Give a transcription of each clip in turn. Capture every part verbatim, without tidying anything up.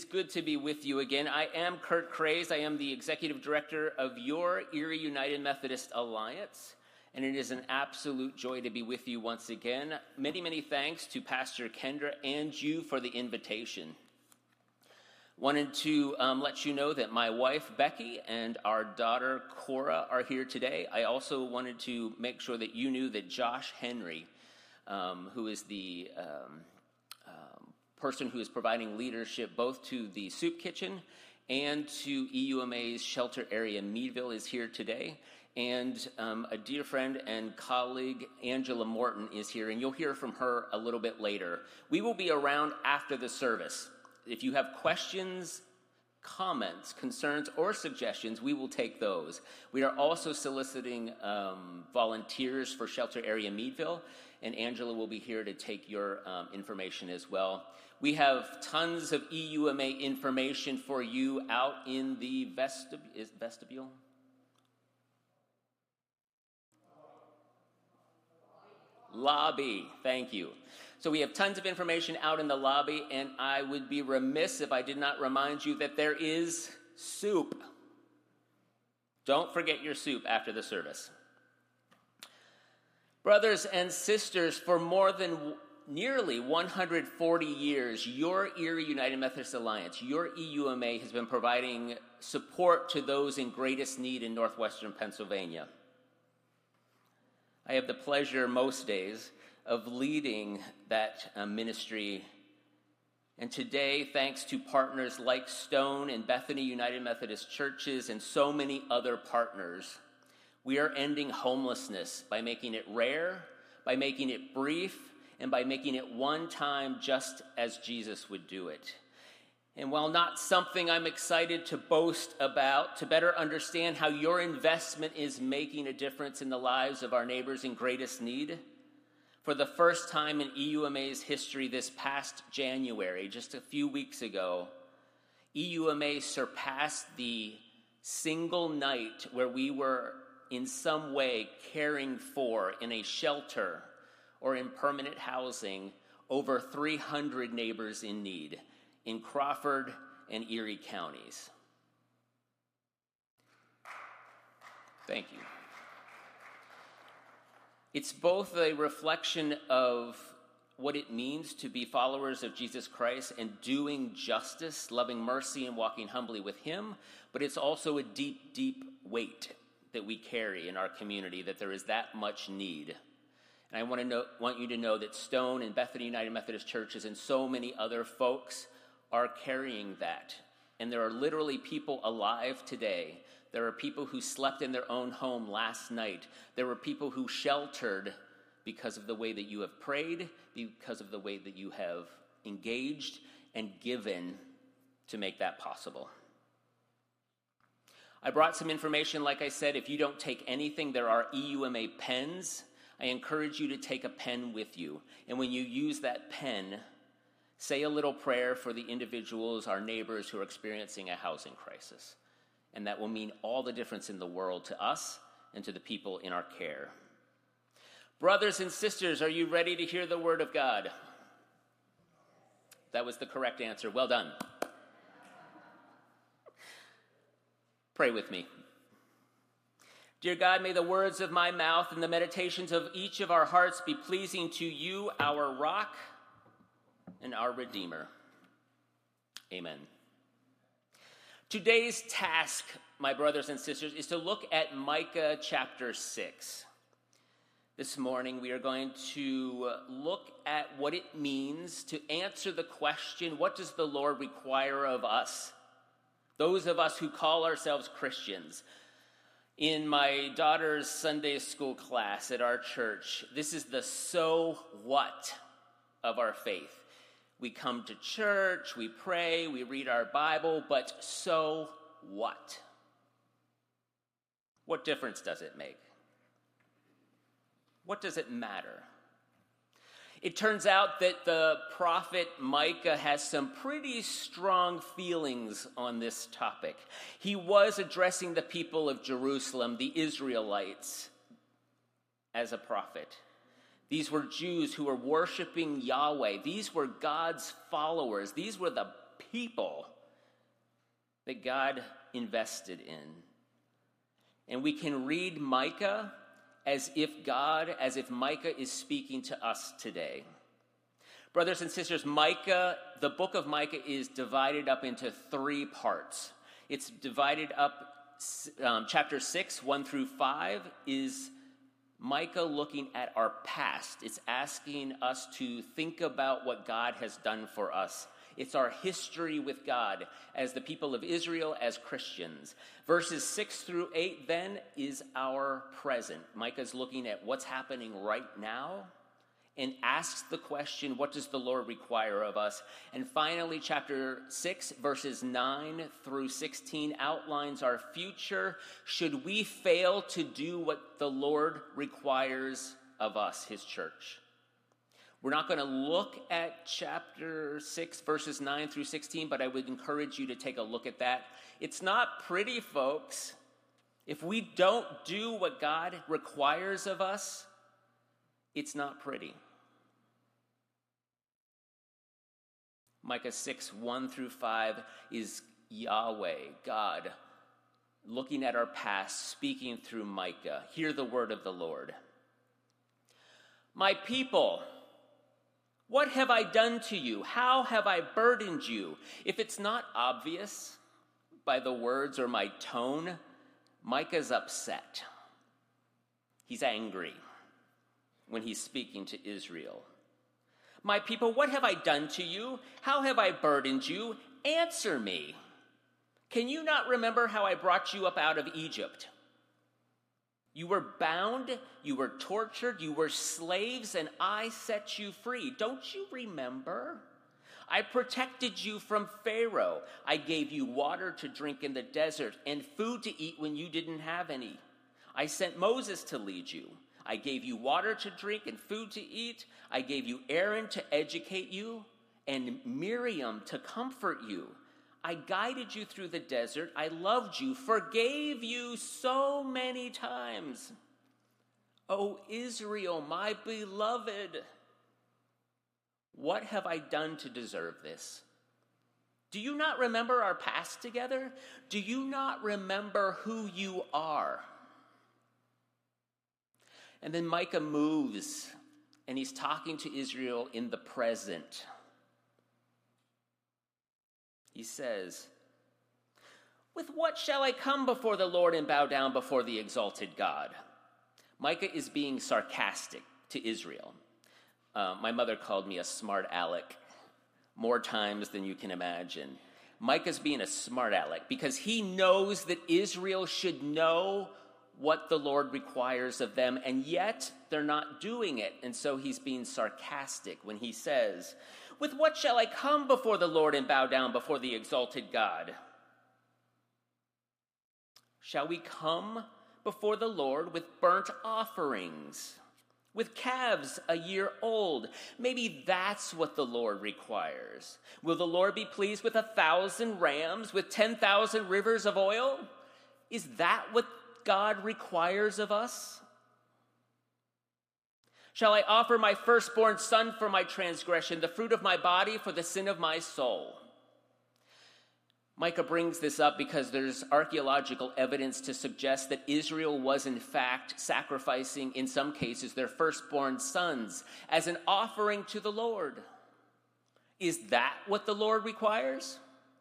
good to be with you again. I am Kurt Craze. I am the Executive Director of your Erie United Methodist Alliance, and it is an absolute joy to be with you once again. Many, many thanks to Pastor Kendra and you for the invitation. Wanted to um, let you know that my wife, Becky, and our daughter, Cora, are here today. I also wanted to make sure that you knew that Josh Henry, um, who is the um, um, person who is providing leadership both to the soup kitchen and to E U M A's shelter area, Meadville, is here today. And um, a dear friend and colleague, Angela Morton, is here, and you'll hear from her a little bit later. We will be around after the service. If you have questions, comments, concerns, or suggestions, we will take those. We are also soliciting um, volunteers for Shelter Area Meadville, and Angela will be here to take your um, information as well. We have tons of E U M A information for you out in the vestib- is vestibule. Lobby, thank you. So we have tons of information out in the lobby, and I would be remiss if I did not remind you that there is soup. Don't forget your soup after the service. Brothers and sisters, for more than w- nearly one hundred forty years, your Erie United Methodist Alliance, your E U M A, has been providing support to those in greatest need in northwestern Pennsylvania. I have the pleasure most days of leading that uh, ministry. And today, thanks to partners like Stone and Bethany United Methodist Churches and so many other partners, we are ending homelessness by making it rare, by making it brief, and by making it one time just as Jesus would do it. And while not something I'm excited to boast about, to better understand how your investment is making a difference in the lives of our neighbors in greatest need, for the first time in E U M A's history this past January, just a few weeks ago, E U M A surpassed the single night where we were in some way caring for, in a shelter or in permanent housing, over three hundred neighbors in need in Crawford and Erie counties. Thank you. It's both a reflection of what it means to be followers of Jesus Christ and doing justice, loving mercy, and walking humbly with him, but it's also a deep, deep weight that we carry in our community, that there is that much need. And I want to know, want you to know that Stone and Bethany United Methodist Churches and so many other folks are carrying that. And there are literally people alive today. There are people who slept in their own home last night. There were people who sheltered because of the way that you have prayed, because of the way that you have engaged and given to make that possible. I brought some information, like I said. If you don't take anything, there are E U M A pens. I encourage you to take a pen with you. And when you use that pen, say a little prayer for the individuals, our neighbors who are experiencing a housing crisis. And that will mean all the difference in the world to us and to the people in our care. Brothers and sisters, are you ready to hear the word of God? That was the correct answer. Well done. Pray with me. Dear God, may the words of my mouth and the meditations of each of our hearts be pleasing to you, our rock and our Redeemer. Amen. Today's task, my brothers and sisters, is to look at Micah chapter six. This morning we are going to look at what it means to answer the question, what does the Lord require of us? Those of us who call ourselves Christians. In my daughter's Sunday school class at our church, this is the so what of our faith. We come to church, we pray, we read our Bible, but so what? What difference does it make? What does it matter? It turns out that the prophet Micah has some pretty strong feelings on this topic. He was addressing the people of Jerusalem, the Israelites, as a prophet. These were Jews who were worshiping Yahweh. These were God's followers. These were the people that God invested in. And we can read Micah as if God, as if Micah is speaking to us today. Brothers and sisters, Micah, the book of Micah is divided up into three parts. It's divided up, um, chapter six, one through five, is Micah looking at our past. It's asking us to think about what God has done for us. It's our history with God as the people of Israel, as Christians. Verses six through eight then is our present. Micah's looking at what's happening right now and asks the question, what does the Lord require of us? And finally, chapter six, verses nine through sixteen outlines our future should we fail to do what the Lord requires of us, his church. We're not going to look at chapter six, verses nine through sixteen, but I would encourage you to take a look at that. It's not pretty, folks. If we don't do what God requires of us, it's not pretty. Micah six, one through five is Yahweh, God, looking at our past, speaking through Micah. Hear the word of the Lord. My people, what have I done to you? How have I burdened you? If it's not obvious by the words or my tone, Micah's upset. He's angry when he's speaking to Israel. My people, what have I done to you? How have I burdened you? Answer me. Can you not remember how I brought you up out of Egypt? You were bound, you were tortured, you were slaves, and I set you free. Don't you remember? I protected you from Pharaoh. I gave you water to drink in the desert and food to eat when you didn't have any. I sent Moses to lead you. I gave you water to drink and food to eat. I gave you Aaron to educate you and Miriam to comfort you. I guided you through the desert. I loved you, forgave you so many times. O Israel, my beloved, what have I done to deserve this? Do you not remember our past together? Do you not remember who you are? And then Micah moves, and he's talking to Israel in the present. He says, with what shall I come before the Lord and bow down before the exalted God? Micah is being sarcastic to Israel. Uh, my mother called me a smart aleck more times than you can imagine. Micah's being a smart aleck because he knows that Israel should know what the Lord requires of them, and yet they're not doing it. And so he's being sarcastic when he says, with what shall I come before the Lord and bow down before the exalted God? Shall we come before the Lord with burnt offerings, with calves a year old? Maybe that's what the Lord requires. Will the Lord be pleased with a thousand rams, with ten thousand rivers of oil? Is that what God requires of us? Shall I offer my firstborn son for my transgression, the fruit of my body for the sin of my soul? Micah brings this up because there's archaeological evidence to suggest that Israel was in fact sacrificing, in some cases, their firstborn sons as an offering to the Lord. Is that what the Lord requires?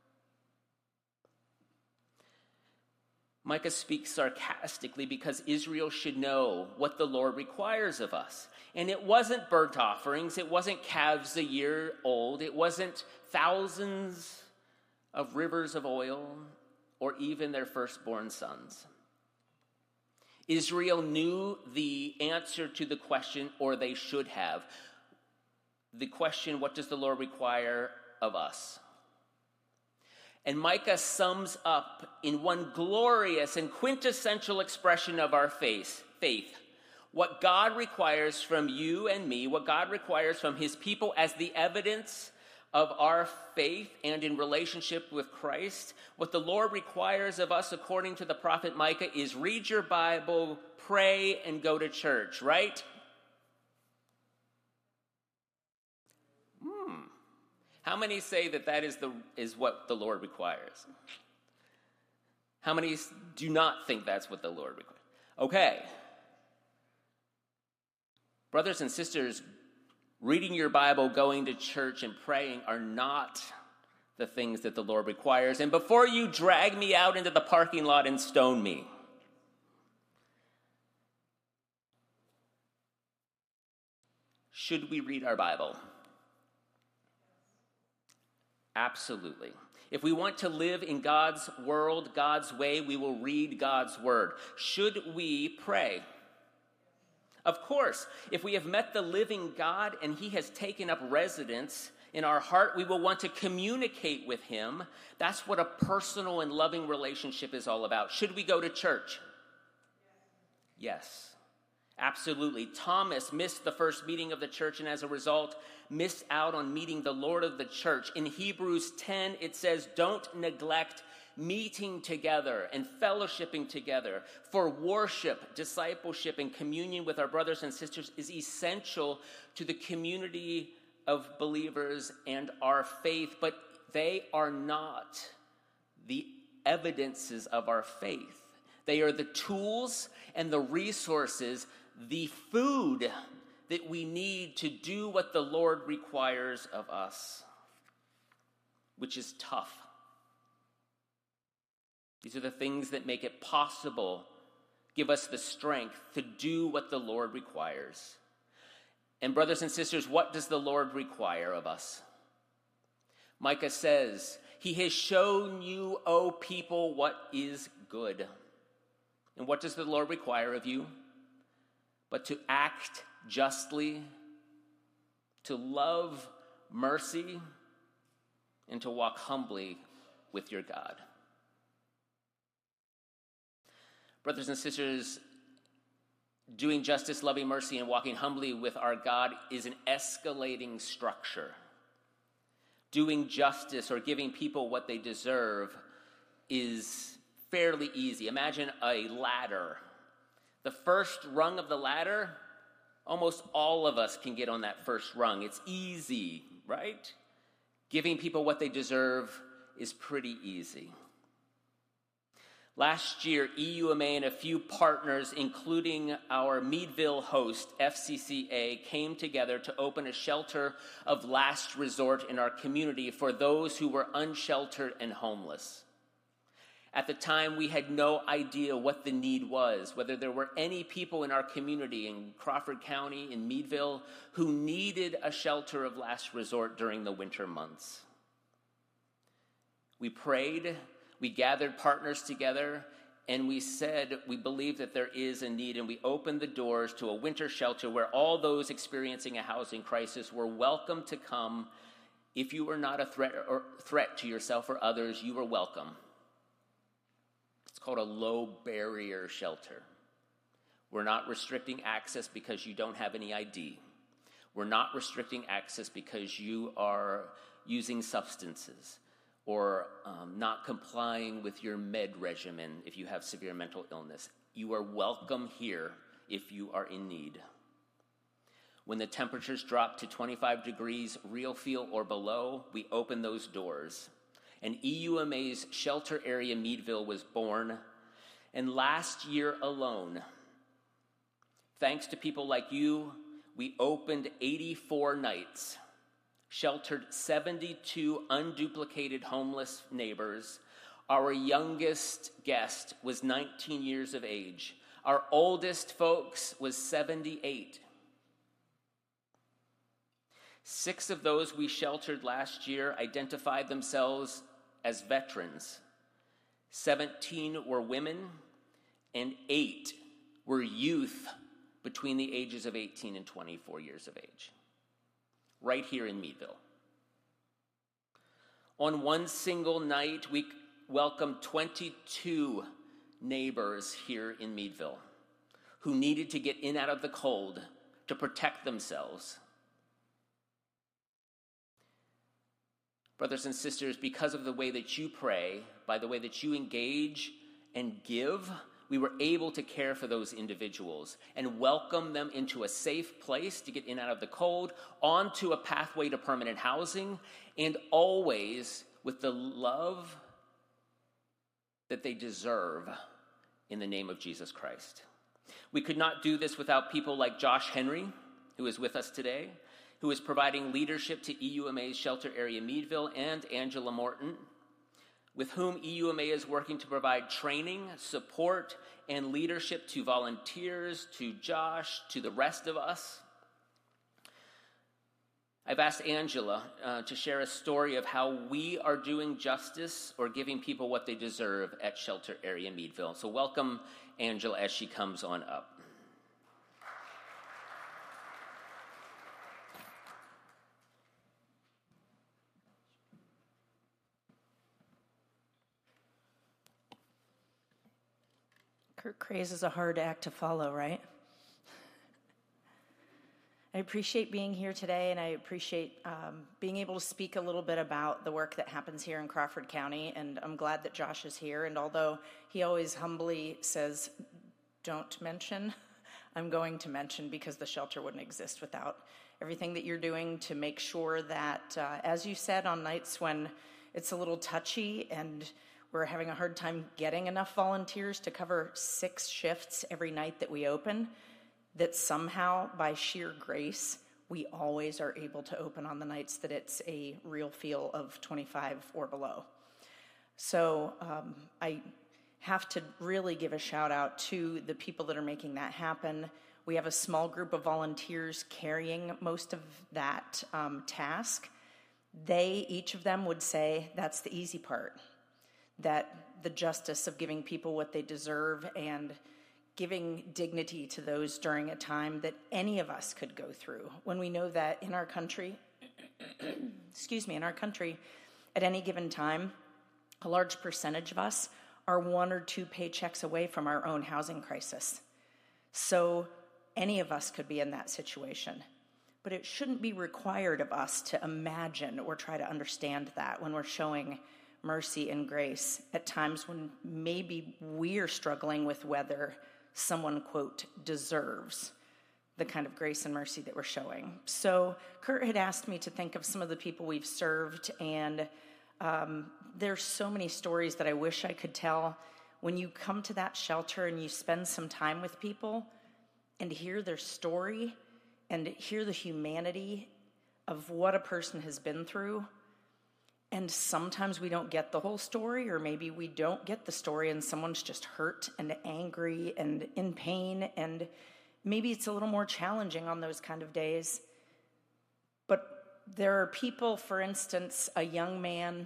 Micah speaks sarcastically because Israel should know what the Lord requires of us. And it wasn't burnt offerings, it wasn't calves a year old, it wasn't thousands of rivers of oil, or even their firstborn sons. Israel knew the answer to the question, or they should have. The question, what does the Lord require of us? And Micah sums up in one glorious and quintessential expression of our faith, faith, what God requires from you and me, what God requires from his people as the evidence of our faith and in relationship with Christ. What the Lord requires of us, according to the prophet Micah, is read your Bible, pray, and go to church, right? Hmm. How many say that that is the is what the Lord requires? How many do not think that's what the Lord requires? Okay. Brothers and sisters, reading your Bible, going to church, and praying are not the things that the Lord requires. And before you drag me out into the parking lot and stone me, should we read our Bible? Absolutely. If we want to live in God's world, God's way, we will read God's word. Should we pray? Of course. If we have met the living God and he has taken up residence in our heart, we will want to communicate with him. That's what a personal and loving relationship is all about. Should we go to church? Yes. Absolutely. Thomas missed the first meeting of the church and as a result missed out on meeting the Lord of the church. In Hebrews ten, it says, don't neglect meeting together and fellowshipping together, for worship, discipleship, and communion with our brothers and sisters is essential to the community of believers and our faith, but they are not the evidences of our faith. They are the tools and the resources, the food that we need to do what the Lord requires of us, which is tough. These are the things that make it possible, give us the strength to do what the Lord requires. And brothers and sisters, what does the Lord require of us? Micah says, he has shown you, O people, what is good. And what does the Lord require of you? But to act justly, to love mercy, and to walk humbly with your God. Brothers and sisters, doing justice, loving mercy, and walking humbly with our God is an escalating structure. Doing justice or giving people what they deserve is fairly easy. Imagine a ladder. The first rung of the ladder, almost all of us can get on that first rung. It's easy, right? Giving people what they deserve is pretty easy. Last year, E U M A and a few partners, including our Meadville host, F C C A, came together to open a shelter of last resort in our community for those who were unsheltered and homeless. At the time, we had no idea what the need was, whether there were any people in our community in Crawford County, in Meadville, who needed a shelter of last resort during the winter months. We prayed, we gathered partners together, and we said we believe that there is a need, and we opened the doors to a winter shelter where all those experiencing a housing crisis were welcome to come. If you were not a threat or threat to yourself or others, you were welcome. It's called a low barrier shelter. We're not restricting access because you don't have any I D. We're not restricting access because you are using substances or um, not complying with your med regimen if you have severe mental illness. You are welcome here if you are in need. When the temperatures drop to twenty-five degrees real feel or below, we open those doors. And E U M A's shelter area Meadville was born. And last year alone, thanks to people like you, we opened eighty-four nights, sheltered seventy-two unduplicated homeless neighbors. Our youngest guest was nineteen years of age. Our oldest folks was seventy-eight. Six of those we sheltered last year identified themselves as veterans. seventeen were women, and eight were youth between the ages of eighteen and twenty-four years of age, right here in Meadville. On one single night, we welcomed twenty-two neighbors here in Meadville who needed to get in out of the cold to protect themselves. Brothers and sisters, because of the way that you pray, by the way that you engage and give, we were able to care for those individuals and welcome them into a safe place to get in out of the cold, onto a pathway to permanent housing, and always with the love that they deserve in the name of Jesus Christ. We could not do this without people like Josh Henry, who is with us today, who is providing leadership to E U M A's shelter area Meadville, and Angela Morton, with whom E U M A is working to provide training, support, and leadership to volunteers, to Josh, to the rest of us. I've asked Angela uh, to share a story of how we are doing justice or giving people what they deserve at Shelter Area Meadville. So welcome Angela as she comes on up. Kurt Craze is a hard act to follow, right? I appreciate being here today, and I appreciate um, being able to speak a little bit about the work that happens here in Crawford County, and I'm glad that Josh is here, and although he always humbly says, don't mention, I'm going to mention because the shelter wouldn't exist without everything that you're doing to make sure that, uh, as you said, on nights when it's a little touchy and we're having a hard time getting enough volunteers to cover six shifts every night that we open, that somehow, by sheer grace, we always are able to open on the nights that it's a real feel of twenty-five or below. So um, I have to really give a shout out to the people that are making that happen. We have a small group of volunteers carrying most of that um, task. They, each of them would say, that's the easy part, that the justice of giving people what they deserve and giving dignity to those during a time that any of us could go through. When we know that in our country, excuse me, in our country, at any given time, a large percentage of us are one or two paychecks away from our own housing crisis. So any of us could be in that situation. But it shouldn't be required of us to imagine or try to understand that when we're showing mercy and grace at times when maybe we're struggling with whether someone, quote, deserves the kind of grace and mercy that we're showing. So Kurt had asked me to think of some of the people we've served, and um, there's so many stories that I wish I could tell. When you come to that shelter and you spend some time with people and hear their story and hear the humanity of what a person has been through, and sometimes we don't get the whole story, or maybe we don't get the story and someone's just hurt and angry and in pain, and maybe it's a little more challenging on those kind of days. But there are people, for instance, a young man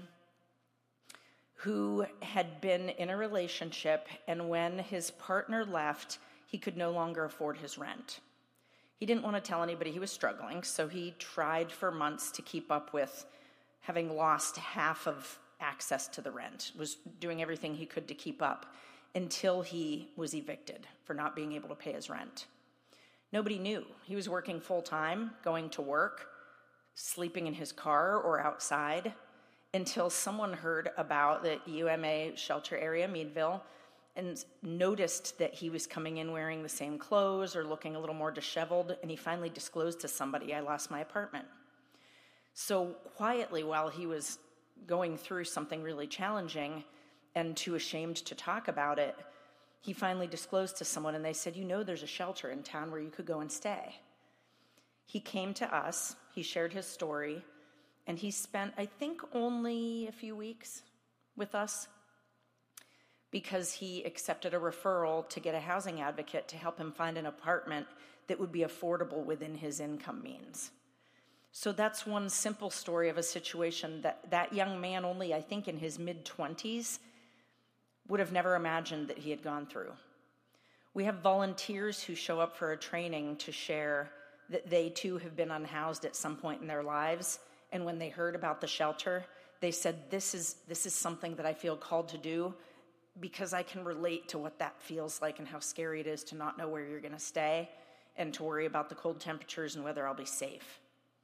who had been in a relationship, and when his partner left, he could no longer afford his rent. He didn't want to tell anybody he was struggling, so he tried for months to keep up with having lost half of access to the rent, was doing everything he could to keep up until he was evicted for not being able to pay his rent. Nobody knew. He was working full-time, going to work, sleeping in his car or outside, until someone heard about the E U M A shelter area, Meadville, and noticed that he was coming in wearing the same clothes or looking a little more disheveled, and he finally disclosed to somebody, I lost my apartment. So quietly, while he was going through something really challenging and too ashamed to talk about it, he finally disclosed to someone, and they said, you know, there's a shelter in town where you could go and stay. He came to us, he shared his story, and he spent, I think, only a few weeks with us because he accepted a referral to get a housing advocate to help him find an apartment that would be affordable within his income means. So that's one simple story of a situation that that young man, only I think in his mid-twenties, would have never imagined that he had gone through. We have volunteers who show up for a training to share that they too have been unhoused at some point in their lives, and when they heard about the shelter, they said, this is, this is something that I feel called to do because I can relate to what that feels like and how scary it is to not know where you're going to stay and to worry about the cold temperatures and whether I'll be safe.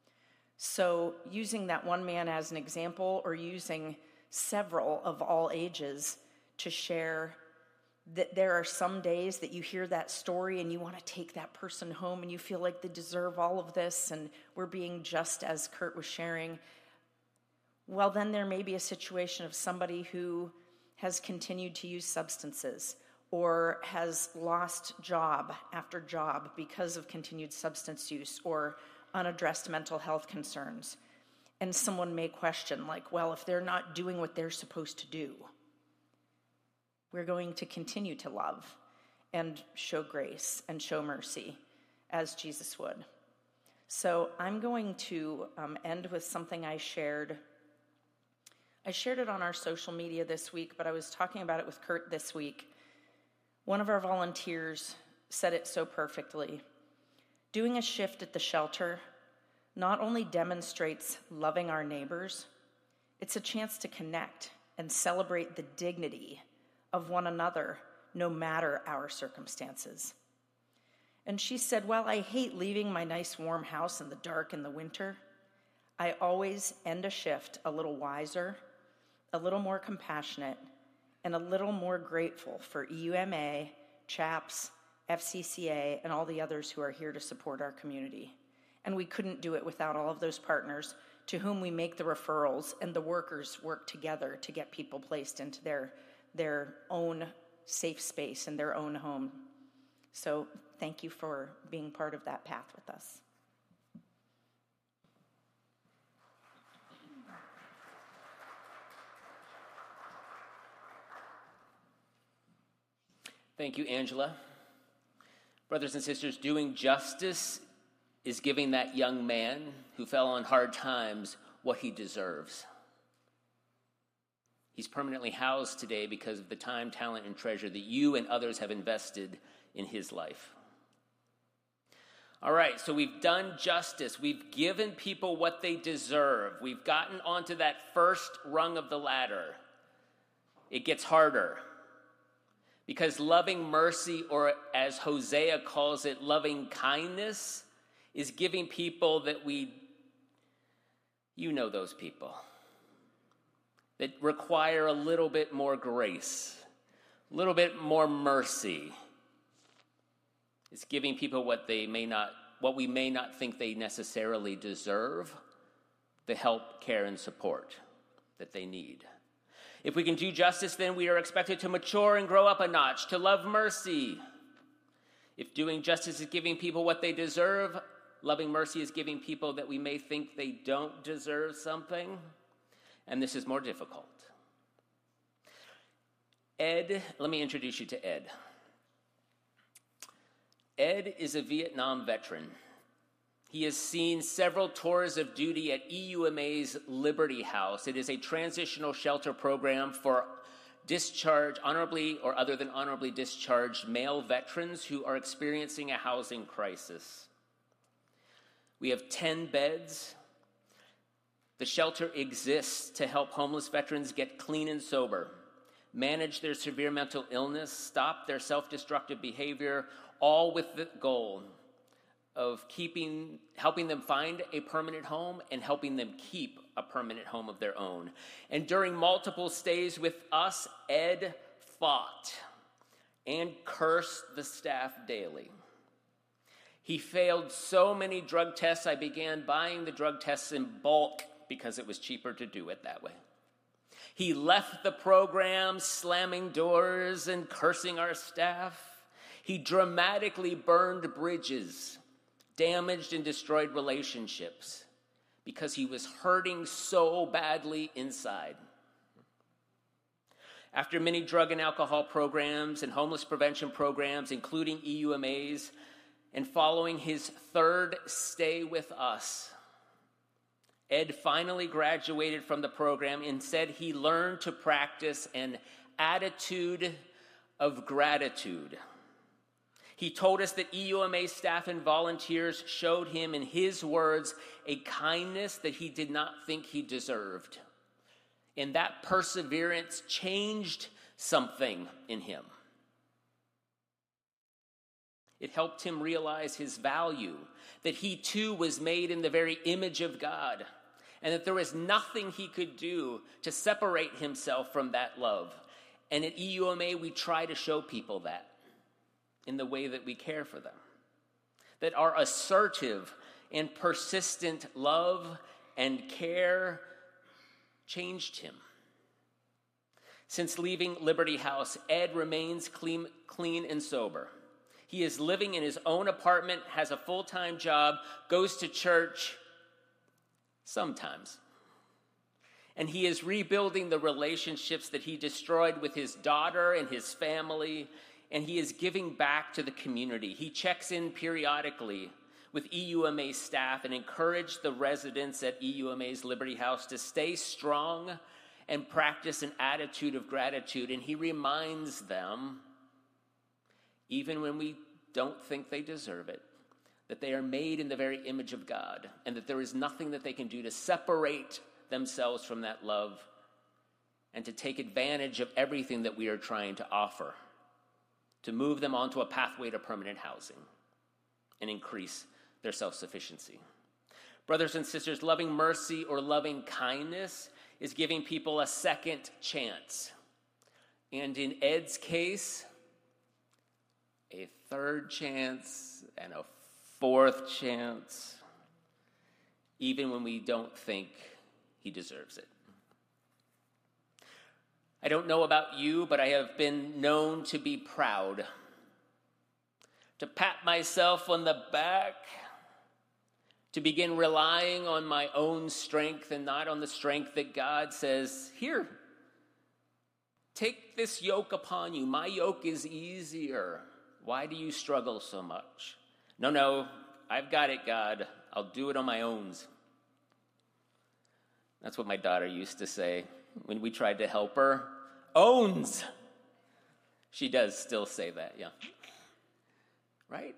So using that one man as an example, or using several of all ages to share that there are some days that you hear that story and you want to take that person home and you feel like they deserve all of this and we're being just as Kurt was sharing. Well, then there may be a situation of somebody who has continued to use substances or has lost job after job because of continued substance use or unaddressed mental health concerns. And someone may question, like, well, if they're not doing what they're supposed to do, we're going to continue to love and show grace and show mercy as Jesus would. So I'm going to um, end with something I shared. I shared it on our social media this week, but I was talking about it with Kurt this week. One of our volunteers said it so perfectly. Doing a shift at the shelter not only demonstrates loving our neighbors, it's a chance to connect and celebrate the dignity of one another, no matter our circumstances. And she said, while I hate leaving my nice warm house in the dark in the winter, I always end a shift a little wiser, a little more compassionate, and a little more grateful for E U M A, CHAPS, F C C A, and all the others who are here to support our community. And we couldn't do it without all of those partners to whom we make the referrals, and the workers work together to get people placed into their, their own safe space in their own home. So thank you for being part of that path with us. Thank you, Angela. Brothers and sisters, doing justice is giving that young man who fell on hard times what he deserves. He's permanently housed today because of the time, talent, and treasure that you and others have invested in his life. All right, so we've done justice. We've given people what they deserve. We've gotten onto that first rung of the ladder. It gets harder. Because loving mercy, or as Hosea calls it, loving kindness, is giving people that we, you know those people, that require a little bit more grace, a little bit more mercy. It's giving people what they may not, what we may not think they necessarily deserve, the help, care, and support that they need. If we can do justice, then we are expected to mature and grow up a notch, to love mercy. If doing justice is giving people what they deserve, loving mercy is giving people that we may think they don't deserve something, and this is more difficult. Ed, let me introduce you to Ed. Ed is a Vietnam veteran. He has seen several tours of duty at E U M A's Liberty House. It is a transitional shelter program for discharged, honorably or other than honorably discharged male veterans who are experiencing a housing crisis. We have ten beds. The shelter exists to help homeless veterans get clean and sober, manage their severe mental illness, stop their self-destructive behavior, all with the goal of keeping, helping them find a permanent home and helping them keep a permanent home of their own. And during multiple stays with us, Ed fought and cursed the staff daily. He failed so many drug tests, I began buying the drug tests in bulk because it was cheaper to do it that way. He left the program slamming doors and cursing our staff. He dramatically burned bridges, damaged and destroyed relationships because he was hurting so badly inside. After many drug and alcohol programs and homeless prevention programs, including E U M A's, and following his third stay with us, Ed finally graduated from the program and said he learned to practice an attitude of gratitude. He told us that E U M A staff and volunteers showed him, in his words, a kindness that he did not think he deserved. And that perseverance changed something in him. It helped him realize his value, that he too was made in the very image of God, and that there was nothing he could do to separate himself from that love. And at E U M A, we try to show people that in the way that we care for them, that our assertive and persistent love and care changed him. Since leaving Liberty House, Ed remains clean, clean and sober. He is living in his own apartment, has a full-time job, goes to church sometimes. And he is rebuilding the relationships that he destroyed with his daughter and his family, and he is giving back to the community. He checks in periodically with E U M A staff and encouraged the residents at E U M A's Liberty House to stay strong and practice an attitude of gratitude. And he reminds them, even when we don't think they deserve it, that they are made in the very image of God, and that there is nothing that they can do to separate themselves from that love and to take advantage of everything that we are trying to offer, to move them onto a pathway to permanent housing and increase their self-sufficiency. Brothers and sisters, loving mercy or loving kindness is giving people a second chance. And in Ed's case, a third chance and a fourth chance, even when we don't think he deserves it. I don't know about you, but I have been known to be proud, to pat myself on the back, to begin relying on my own strength and not on the strength that God says, here, take this yoke upon you. My yoke is easier. Why do you struggle so much? No, no, I've got it, God. I'll do it on my own. That's what my daughter used to say when we tried to help her. Owns. She does still say that, yeah. Right?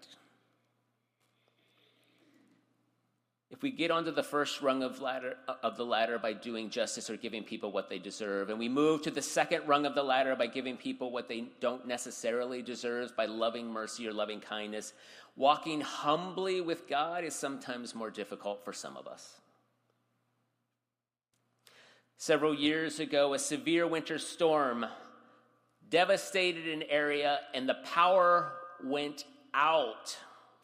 If we get onto the first rung of, ladder, of the ladder by doing justice or giving people what they deserve, and we move to the second rung of the ladder by giving people what they don't necessarily deserve, by loving mercy or loving kindness, walking humbly with God is sometimes more difficult for some of us. Several years ago, a severe winter storm devastated an area and the power went out.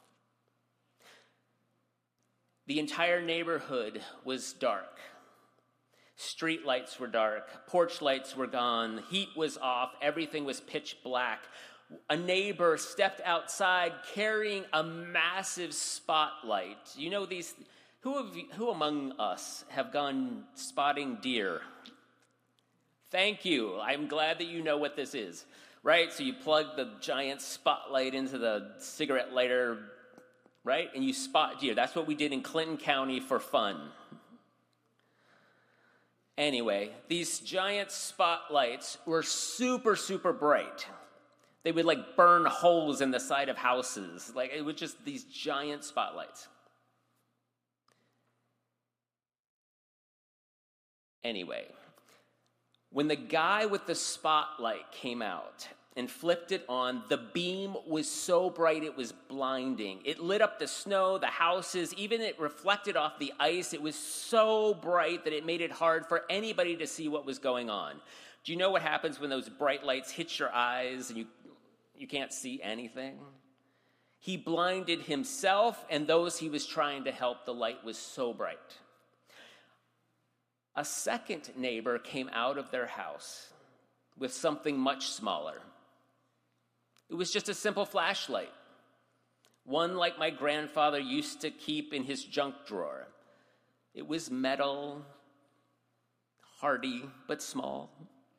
The entire neighborhood was dark. Street lights were dark. Porch lights were gone. Heat was off. Everything was pitch black. A neighbor stepped outside carrying a massive spotlight. You know these... Who, have, who among us have gone spotting deer? Thank you. I'm glad that you know what this is, right? So you plug the giant spotlight into the cigarette lighter, right? And you spot deer. That's what we did in Clinton County for fun. Anyway, these giant spotlights were super, super bright. They would like burn holes in the side of houses. Like it was just these giant spotlights. Anyway, when the guy with the spotlight came out and flipped it on, the beam was so bright it was blinding. It lit up the snow, the houses, even it reflected off the ice. It was so bright that it made it hard for anybody to see what was going on. Do you know what happens when those bright lights hit your eyes and you, you can't see anything? He blinded himself and those he was trying to help. The light was so bright. A second neighbor came out of their house with something much smaller. It was just a simple flashlight, one like my grandfather used to keep in his junk drawer. It was metal, hardy, but small.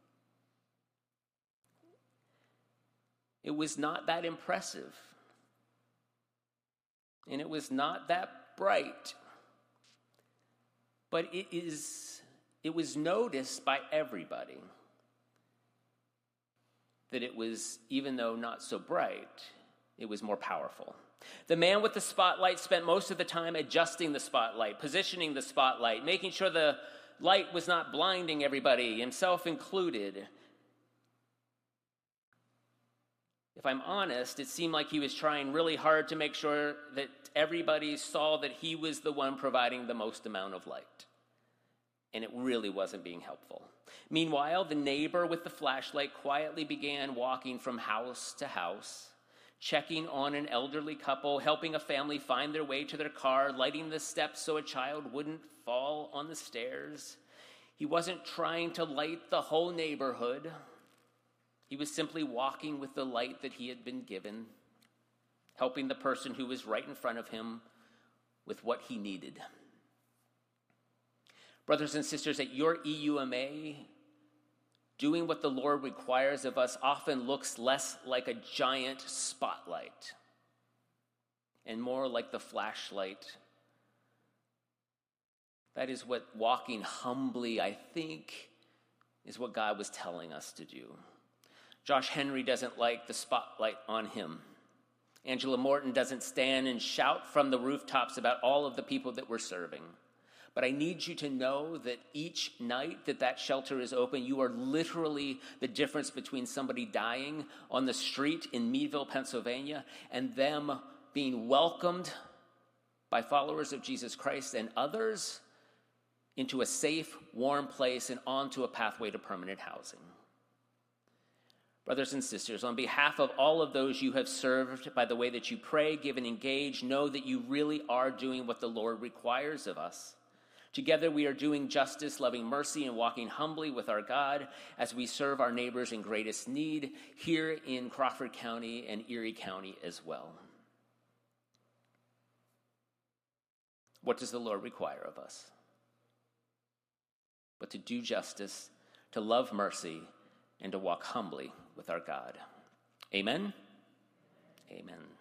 It was not that impressive, and it was not that bright, but it is... It was noticed by everybody that it was, even though not so bright, it was more powerful. The man with the spotlight spent most of the time adjusting the spotlight, positioning the spotlight, making sure the light was not blinding everybody, himself included. If I'm honest, it seemed like he was trying really hard to make sure that everybody saw that he was the one providing the most amount of light. And it really wasn't being helpful. Meanwhile, the neighbor with the flashlight quietly began walking from house to house, checking on an elderly couple, helping a family find their way to their car, lighting the steps so a child wouldn't fall on the stairs. He wasn't trying to light the whole neighborhood. He was simply walking with the light that he had been given, helping the person who was right in front of him with what he needed. Brothers and sisters, at your E U M A, doing what the Lord requires of us often looks less like a giant spotlight and more like the flashlight. That is what walking humbly, I think, is what God was telling us to do. Josh Henry doesn't like the spotlight on him. Angela Morton doesn't stand and shout from the rooftops about all of the people that we're serving. But I need you to know that each night that that shelter is open, you are literally the difference between somebody dying on the street in Meadville, Pennsylvania, and them being welcomed by followers of Jesus Christ and others into a safe, warm place and onto a pathway to permanent housing. Brothers and sisters, on behalf of all of those you have served by the way that you pray, give, and engage, know that you really are doing what the Lord requires of us. Together we are doing justice, loving mercy, and walking humbly with our God as we serve our neighbors in greatest need here in Crawford County and Erie County as well. What does the Lord require of us? But to do justice, to love mercy, and to walk humbly with our God. Amen? Amen.